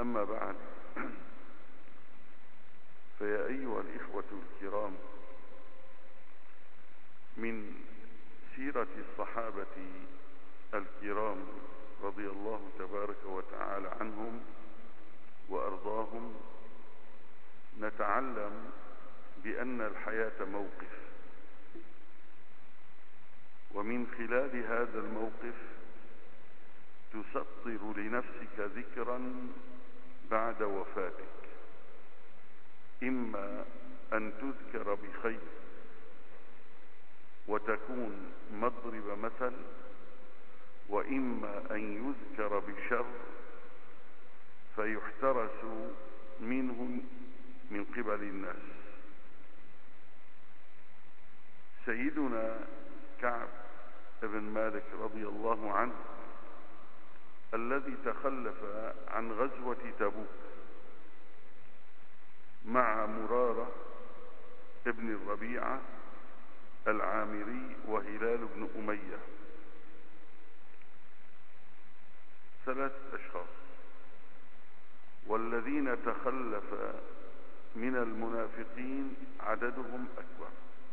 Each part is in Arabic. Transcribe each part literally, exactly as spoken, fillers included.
أما بعد، فيا أيها الإخوة الكرام، من سيرة الصحابة الكرام رضي الله تبارك وتعالى عنهم وأرضاهم نتعلم بأن الحياة موقف، ومن خلال هذا الموقف تسطر لنفسك ذكرا بعد وفاتك، إما أن تذكر بخير وتكون مضرب مثل، وإما أن يذكر بشر فيحترس منه من قبل الناس. سيدنا كعب بن مالك رضي الله عنه الذي تخلف عن غزوة تبوك مع مرارة ابن الربيعة العامري وهلال بن أمية، ثلاث أشخاص، والذين تخلف من المنافقين عددهم أكبر.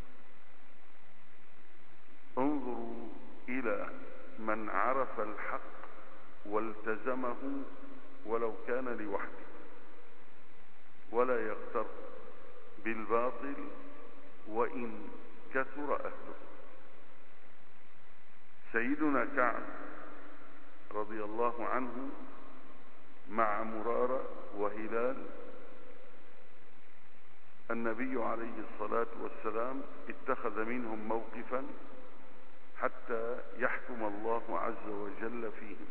انظروا إلى من عرف الحق والتزمه ولو كان لوحده، ولا يغتر بالباطل وإن كثر أهله. سيدنا كعب رضي الله عنه مع مرارة وهلال، النبي عليه الصلاة والسلام اتخذ منهم موقفا حتى يحكم الله عز وجل فيهم.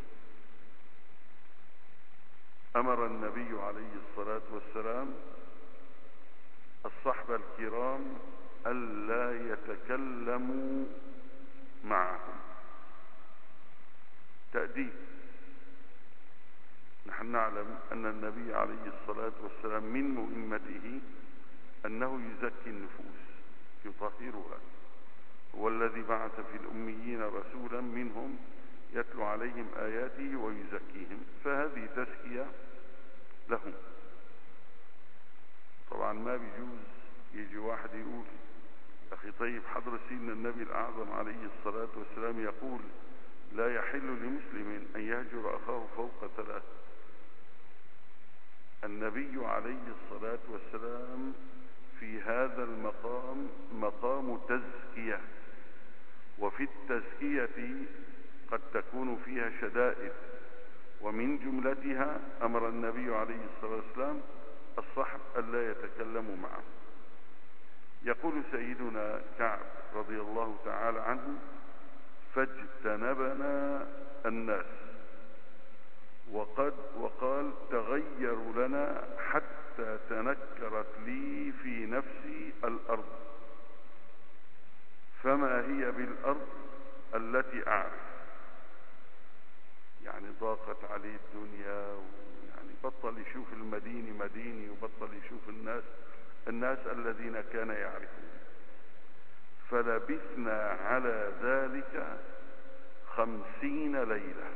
أمر النبي عليه الصلاة والسلام الصحبة الكرام ألا يتكلموا معهم، تأديب. نحن نعلم أن النبي عليه الصلاة والسلام من مهمته أنه يزكي النفوس يطهرها، هو الذي بعث في الأميين رسولا منهم يتلو عليهم آياته ويزكيهم، فهذه تزكية لهم. طبعا ما بيجوز يجي واحد يقول أخي طيب حضر سيدنا النبي الأعظم عليه الصلاة والسلام يقول لا يحل لمسلم أن يهجر أخاه فوق ثلاث. النبي عليه الصلاة والسلام في هذا المقام مقام تزكية، وفي التزكية قد تكون فيها شدائد، ومن جملتها أمر النبي عليه الصلاة والسلام الصحب ألا يتكلموا معه. يقول سيدنا كعب رضي الله تعالى عنه فاجتنبنا الناس، وقد وقال تغيروا لنا حتى تنكرت لي في نفسي الأرض، فما هي بالأرض التي أعرف. يعني ضاقت عليه الدنيا، يعني بطل يشوف المدينة مديني، وبطل يشوف الناس الناس الذين كان يعرفون. فلبثنا على ذلك خمسين ليلة.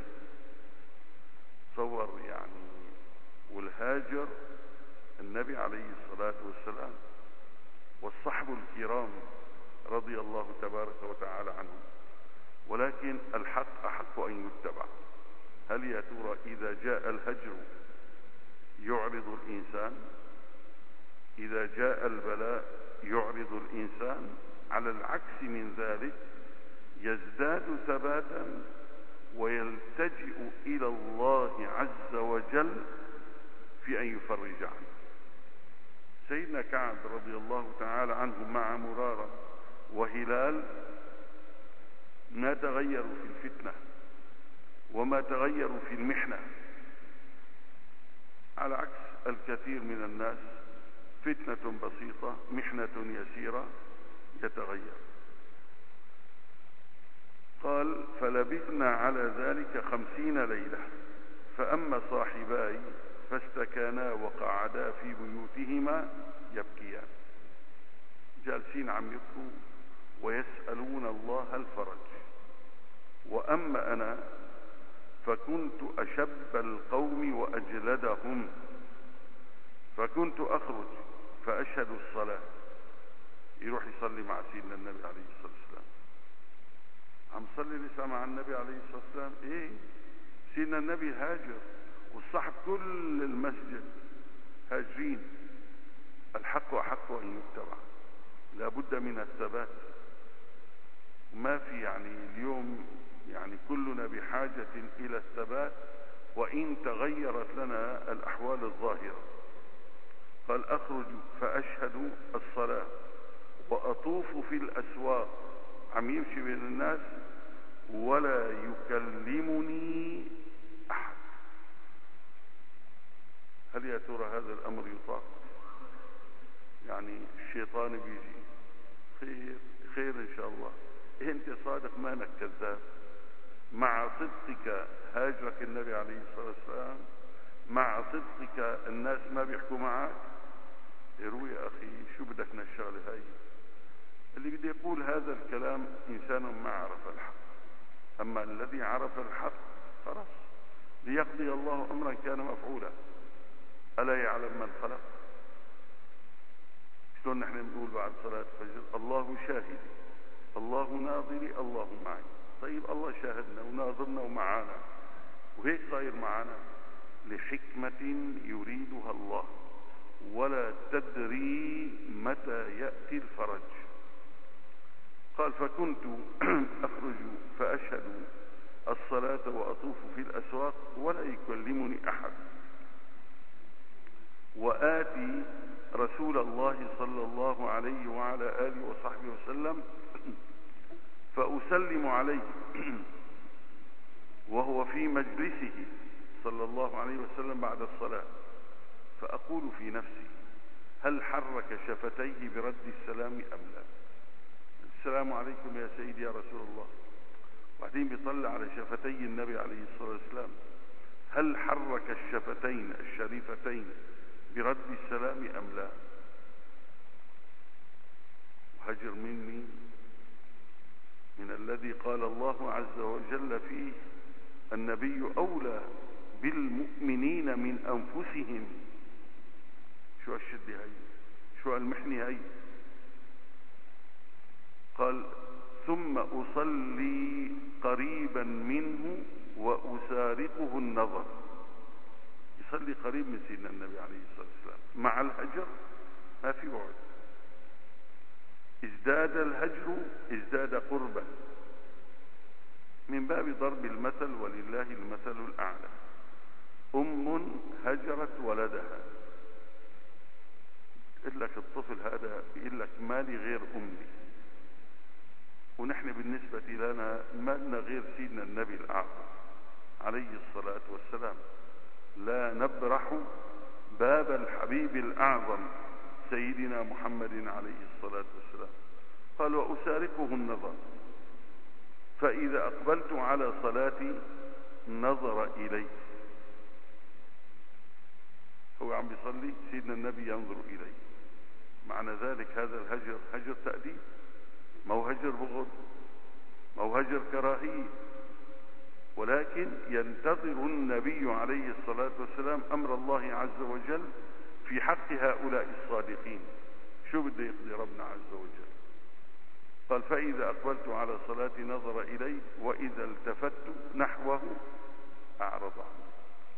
تصور يعني، والهاجر النبي عليه الصلاة والسلام والصحب الكرام رضي الله تبارك وتعالى عنهم، ولكن الحق أحق أن يتبع. هل يا ترى إذا جاء الهجر يعرض الإنسان؟ إذا جاء البلاء يعرض الإنسان؟ على العكس من ذلك يزداد ثباتا ويلتجئ إلى الله عز وجل في أن يفرج عنه. سيدنا كعب رضي الله تعالى عنه مع مرارة وهلال ما تغيروا في الفتنة وما تغيروا في المحنة، على عكس الكثير من الناس، فتنة بسيطة محنة يسيرة يتغير. قال فلبثنا على ذلك خمسين ليلة، فأما صاحباي فاستكانا وقعدا في بيوتهما يبكيان، جالسين عم يبكوا ويسألون الله الفرج. وأما أنا فكنت أشب القوم وأجلدهم، فكنت أخرج فأشهد الصلاة. يروح يصلي مع سيدنا النبي عليه الصلاة والسلام. عم صلي لسه مع النبي عليه الصلاة والسلام. ايه، سيدنا النبي هاجر والصحب كل المسجد هاجرين. الحق أحق أن يتبع، لابد من الثبات. ما في يعني اليوم يعني كلنا بحاجة إلى الثبات، وإن تغيرت لنا الأحوال الظاهرة. قال أخرج فأشهد الصلاة وأطوف في الأسواق، عم يمشي بين الناس ولا يكلمني أحد. هل يا ترى هذا الأمر يطاق؟ يعني الشيطان بيجي خير خير إن شاء الله. أنت صادق مانك كذاب. مع صدقك هاجرك النبي عليه الصلاة والسلام، مع صدقك الناس ما بيحكوا معك. يروي يا أخي شو بدك من الشغلة هاي؟ اللي بدي يقول هذا الكلام إنسان ما عرف الحق. أما الذي عرف الحق خلاص، ليقضي الله أمرا كان مفعولا. ألا يعلم من خلق؟ شلون نحن بنقول بعد صلاة الفجر الله شاهدي، الله ناظري، الله معي. طيب الله شاهدنا وناظرنا ومعانا، وهيك صاير معانا لحكمة يريدها الله، ولا تدري متى يأتي الفرج. قال فكنت أخرج فأشهد الصلاة وأطوف في الأسواق ولا يكلمني أحد، وآتي رسول الله صلى الله عليه وعلى آله وصحبه وسلم فأسلم عليه وهو في مجلسه صلى الله عليه وسلم بعد الصلاة، فأقول في نفسي هل حرك شفتيه برد السلام أم لا؟ السلام عليكم يا سيدي يا رسول الله، بعدين بيطلع على شفتي النبي عليه الصلاة والسلام، هل حرك الشفتين الشريفتين برد السلام أم لا؟ وهجر مني من الذي قال الله عز وجل فيه النبي أولى بالمؤمنين من أنفسهم. شو الشد هاي؟ شو المحنة هاي؟ قال ثم أصلي قريبا منه وأسارقه النظر. يصلي قريب من سيدنا النبي عليه الصلاة والسلام. مع الهجر ما في بعد، ازداد الهجر ازداد قربا، من باب ضرب المثل ولله المثل الأعلى. أم هجرت ولدها، يقول لك الطفل هذا بيقول لك مالي غير أمي، ونحن بالنسبة لنا ما لنا غير سيدنا النبي الأعظم عليه الصلاة والسلام. لا نبرح باب الحبيب الأعظم سيدنا محمد عليه الصلاة والسلام. قال وأسارقه النظر، فإذا أقبلت على صلاتي نظر إلي. هو عم بيصلي سيدنا النبي ينظر إلي. معنى ذلك هذا الهجر هجر تأديب، ما هو هجر بغض، ما هو هجر كراهية، ولكن ينتظر النبي عليه الصلاة والسلام أمر الله عز وجل في حق هؤلاء الصادقين. شو بده يقضي ربنا عز وجل؟ قال فإذا أقبلت على صلاتي نظر إلي وإذا التفت نحوه أعرض عنه،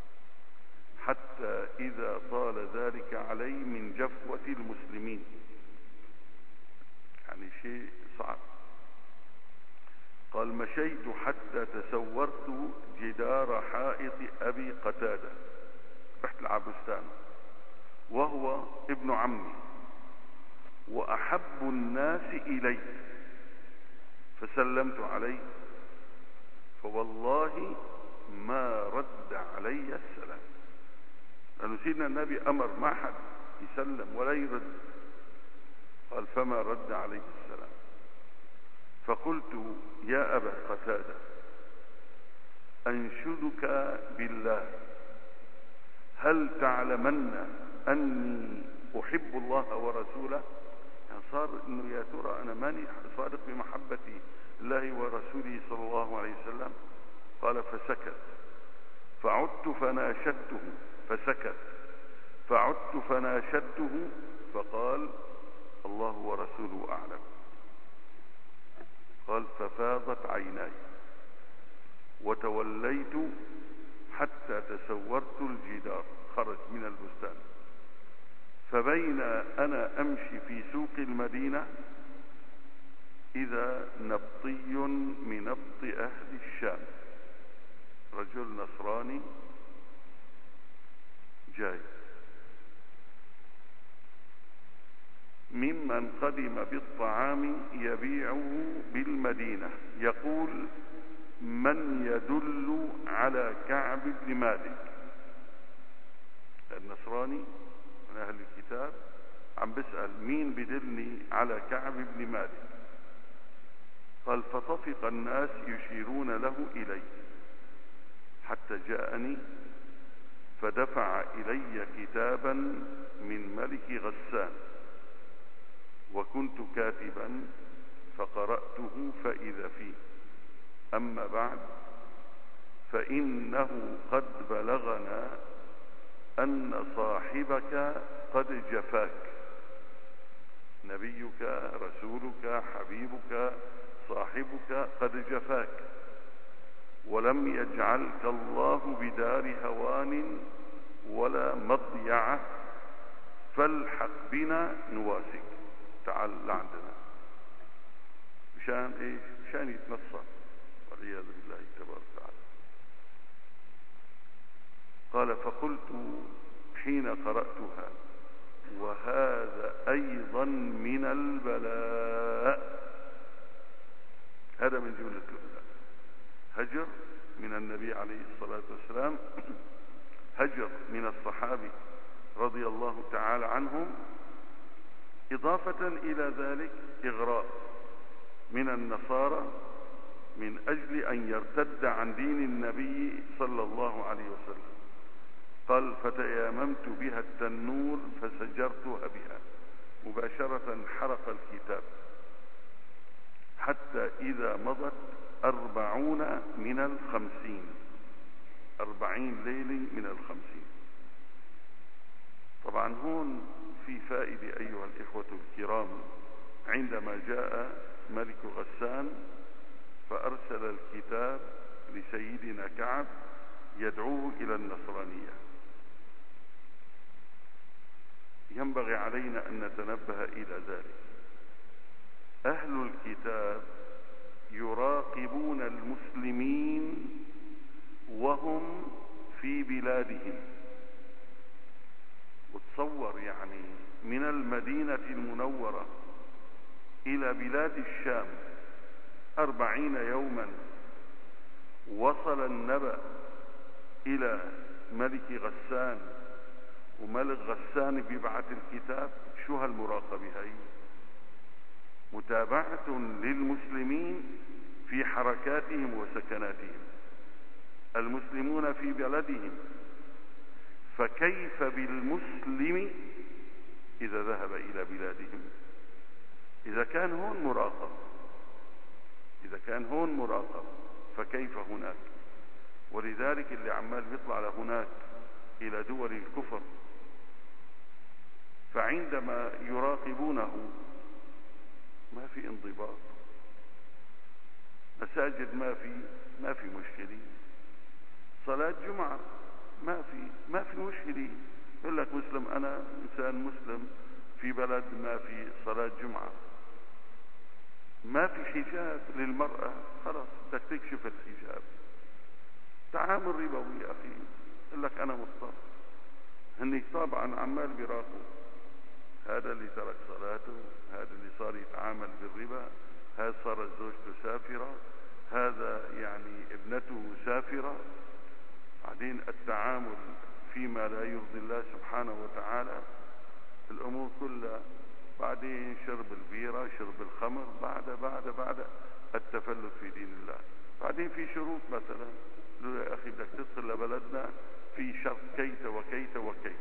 حتى إذا طال ذلك علي من جفوة المسلمين. يعني شيء صعب. قال مشيت حتى تسورت جدار حائط أبي قتادة، رحت العبستان، وهو ابن عمي وأحب الناس إلي، فسلمت عليه فوالله ما رد علي السلام. لأنه سيدنا النبي أمر ما حد يسلم ولا يرد. قال فما رد عليه السلام. فقلت يا أبا قتادة أنشدك بالله هل تعلمن أني أحب الله ورسوله؟ يعني صار إنه يا ترى أنا ماني صادق بمحبتي الله ورسوله صلى الله عليه وسلم. قال فسكت فعدت فناشدته فسكت، فعدت فناشدته فقال الله ورسوله أعلم. قال ففاضت عيناي وتوليت حتى تسورت الجدار، خرج من البستان. فبين أنا أمشي في سوق المدينة إذا نبطي من نبط أهل الشام، رجل نصراني جاي ممن قدم بالطعام يبيعه بالمدينة، يقول من يدل على كعب بن مالك. النصراني من أهل الكتاب عم بسأل مين بدلني على كعب بن مالك. قال فطفق الناس يشيرون له إلي حتى جاءني فدفع إلي كتابا من ملك غسان وكنت كاتبا فقرأته فإذا فيه أما بعد فإنه قد بلغنا أن صاحبك قد جفاك، نبيك رسولك حبيبك صاحبك قد جفاك ولم يجعلك الله بدار هوان ولا مضيعة، فالحق بنا نواسك، تعال لعندنا. مشان ايش؟ مشان يتنصر والعياذ بالله تبارك وتعالى. قال فقلت حين قرأتها وهذا أيضا من البلاء، هذا من جملة البلاء. هجر من النبي عليه الصلاة والسلام، هجر من الصحابي رضي الله تعالى عنهم، إضافة إلى ذلك إغراء من النصارى من أجل أن يرتد عن دين النبي صلى الله عليه وسلم. قال فتياممت بها التنور فسجرتها بها، مباشرة حرق الكتاب حتى إذا مضت أربعون من الخمسين، أربعين ليلة من الخمسين. طبعا هون في فائدة أيها الإخوة الكرام. عندما جاء ملك غسان فأرسل الكتاب لسيدنا كعب يدعوه إلى النصرانية، ينبغي علينا أن نتنبه إلى ذلك. أهل الكتاب يراقبون المسلمين وهم في بلادهم، وتصور يعني من المدينة المنورة إلى بلاد الشام أربعين يوما، وصل النبأ إلى ملك غسان وملك غسان بيبعث الكتاب. شو هالمراقبة هاي؟ متابعة للمسلمين في حركاتهم وسكناتهم، المسلمون في بلدهم، فكيف بالمسلم إذا ذهب إلى بلادهم؟ إذا كان هون مراقب إذا كان هون مراقب فكيف هناك؟ ولذلك اللي عمال بيطلع لهناك إلى دول الكفر، فعندما يراقبونه ما في انضباط، مساجد ما في ما في مشكلة، صلاة جمعة ما في ما في مشكلة. يقول لك مسلم، أنا إنسان مسلم في بلد ما في صلاة جمعة، ما في حجاب للمرأة، خلاص بدك تكشف الحجاب. تعامل ربوي يا أخي، يقول لك أنا مضطر. هني طبعا عمال بيراقبوا هذا اللي ترك صلاته، هذا اللي صار يتعامل بالربا، هذا صارت زوجته سافرة، هذا يعني ابنته سافرة. بعدين التعامل فيما لا يرضي الله سبحانه وتعالى، الأمور كلها. بعدين شرب البيرة، شرب الخمر، بعد بعد بعد التفلت في دين الله. بعدين في شروط، مثلا يا أخي بدك تدخل لبلدنا في شرط كيت وكيت وكيت،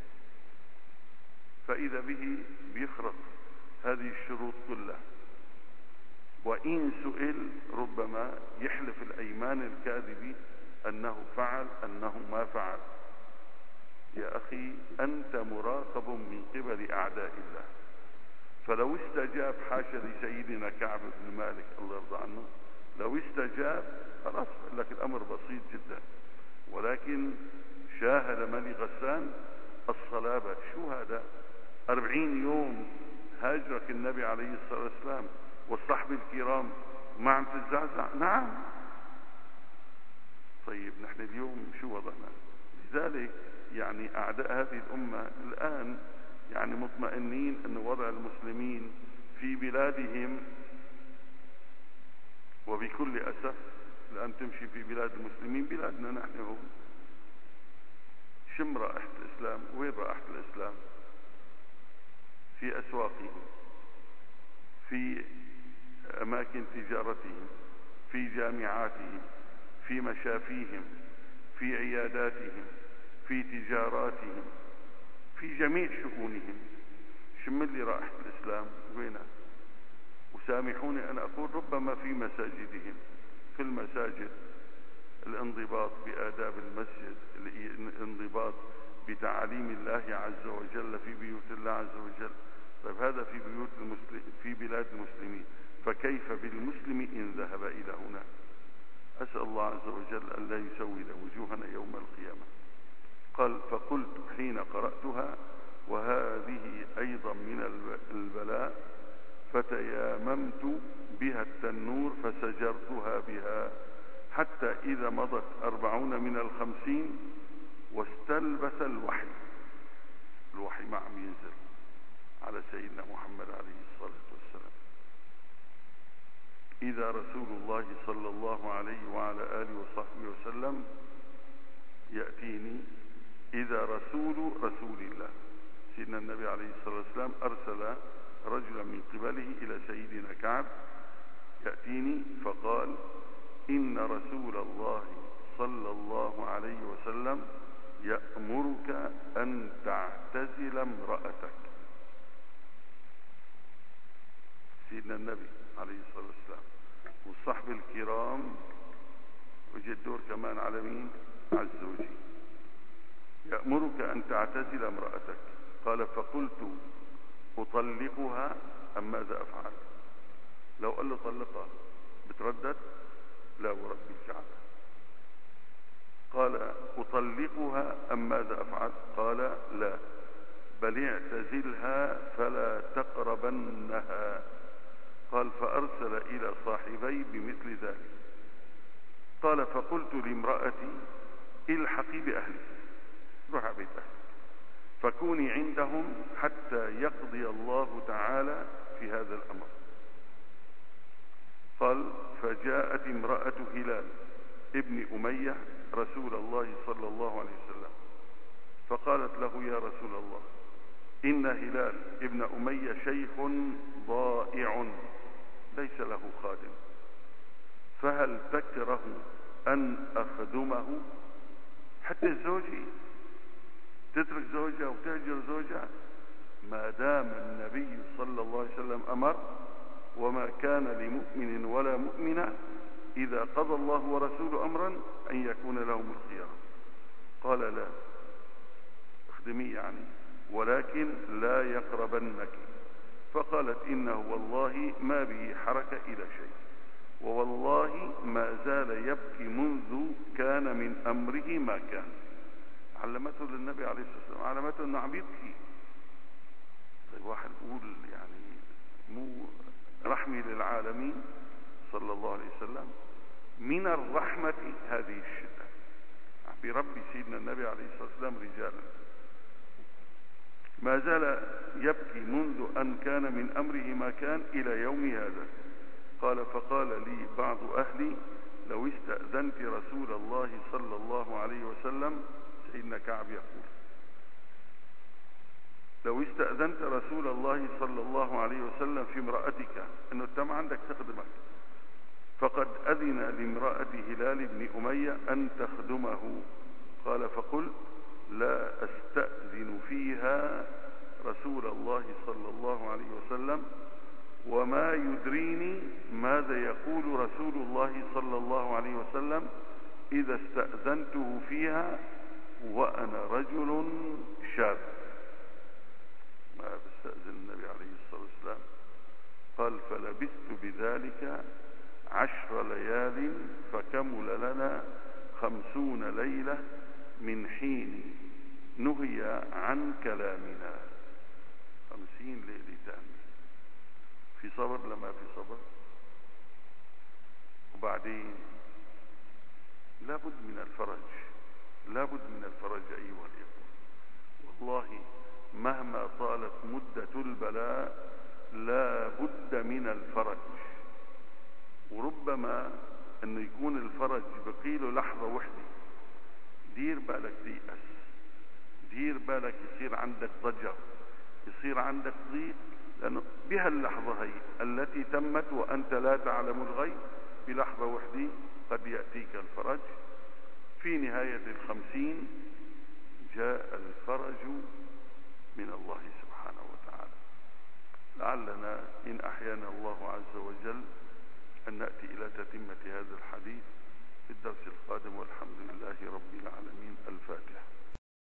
فإذا به بيخرق هذه الشروط كلها. وإن سئل ربما يحلف الأيمان الكاذبة أنه فعل أنه ما فعل. يا أخي أنت مراقب من قبل أعداء الله، فلو استجاب حاشا لسيدنا كعب بن مالك الله يرضى عنه، لو استجاب خلاص لك الأمر بسيط جدا، ولكن شاهد ملي غسان الصلابة. شو هذا؟ أربعين يوم هاجرك النبي عليه الصلاة والسلام والصحب الكرام ما عم تتزعزع؟ نعم. طيب نحن اليوم شو وضعنا؟ لذلك يعني أعداء هذه الأمة الآن يعني مطمئنين أن وضع المسلمين في بلادهم، وبكل أسف الآن تمشي في بلاد المسلمين، بلادنا نحن هون، شم رائحة الإسلام؟ وين رائحة الإسلام؟ في أسواقهم، في أماكن تجارتهم، في جامعاتهم، في مشافيهم، في عياداتهم، في تجاراتهم، في جميع شؤونهم. شم لي رائحة الإسلام وينها؟ وسامحوني أن أقول ربما في مساجدهم، في المساجد الانضباط بآداب المسجد، الانضباط بتعاليم الله عز وجل في بيوت الله عز وجل. طيب هذا في بيوت المسلم في بلاد المسلمين، فكيف بالمسلم إن ذهب إلى هنا؟ أسأل الله عز وجل أن لا يسود وجوهنا يوم القيامة. قال فقلت حين قرأتها وهذه أيضا من البلاء فتياممت بها التنور فسجرتها بها حتى إذا مضت أربعون من الخمسين واستلبس الوحي. الوحي ما عم ينزل على سيدنا محمد عليه الصلاة والسلام. إذا رسول الله صلى الله عليه وعلى آله وصحبه وسلم يأتيني، إذا رسول رسول الله سيدنا النبي عليه الصلاة والسلام أرسل رجلا من قبله إلى سيدنا كعب يأتيني فقال إن رسول الله صلى الله عليه وسلم يأمرك أن تعتزل امرأتك. سيدنا النبي عليه الصلاة والسلام والصحب الكرام، وجد الدور كمان على مين؟ على الزوجي. يأمرك أن تعتزل امرأتك. قال فقلت أطلقها أم ماذا أفعل؟ لو قال له طلقها بتردد؟ لا ورب الكعبة. قال أطلقها أم ماذا أفعل؟ قال لا بل اعتزلها فلا تقربنها. قال فأرسل إلى صاحبي بمثل ذلك. قال فقلت لامرأتي الحقي بأهلك، روح بيت أهلك فكوني عندهم حتى يقضي الله تعالى في هذا الأمر. قال فجاءت امرأة هلال ابن أمية رسول الله صلى الله عليه وسلم فقالت له يا رسول الله إن هلال ابن أمية شيخ ضائع ليس له خادم، فهل تكره أن أخدمه؟ حتى الزوجي تترك زوجها وتهجر زوجها؟ ما دام النبي صلى الله عليه وسلم أمر وما كان لمؤمن ولا مؤمنة إذا قضى الله ورسوله أمرا أن يكون لهم الخيار. قال لا اخدمي يعني ولكن لا يقربنك. فقالت إنه والله ما به حركة إلى شيء، ووالله ما زال يبكي منذ كان من أمره ما كان. علمته للنبي عليه الصلاة والسلام، علمته أنه عم يبكي. طيب واحد يقول يعني مو رحمي للعالمين صلى الله عليه وسلم؟ من الرحمة هذه الشدة. بربي سيدنا النبي عليه الصلاة والسلام رجالا. ما زال يبكي منذ أن كان من أمره ما كان إلى يوم هذا. قال فقال لي بعض أهلي لو استأذنت رسول الله صلى الله عليه وسلم، سيدنا كعب يقول لو استأذنت رسول الله صلى الله عليه وسلم في امرأتك أنه تم عندك تخدمك، فقد أذن لامرأة هلال بن أمية أن تخدمه. قال فقلت لا أستأذن فيها رسول الله صلى الله عليه وسلم وما يدريني ماذا يقول رسول الله صلى الله عليه وسلم إذا استأذنته فيها وأنا رجل شاب. ما بستأذن النبي عليه الصلاة والسلام، قال فلبثت بذلك عشر ليال فكمل لنا خمسون ليلة من حين نهي عن كلامنا. خمسين ليلة تاني في صبر لما في صبر. وبعدين لابد من الفرج، لابد من الفرج أيها الإخوة. والله مهما طالت مدة البلاء لا بد من الفرج. وربما انه يكون الفرج بقيله لحظة وحدة، دير بالك تيأس، دير بالك يصير عندك ضجر، يصير عندك ضيق، لأنه بها اللحظة هي التي تمت وأنت لا تعلم الغيب، بلحظة وحدة قد يأتيك الفرج. في نهاية الخمسين جاء الفرج من الله سبحانه وتعالى. لعلنا إن أحيانا الله عز وجل أن نأتي إلى تتمة هذا الحديث في الدرس القادم، والحمد لله رب العالمين. الفاتحة.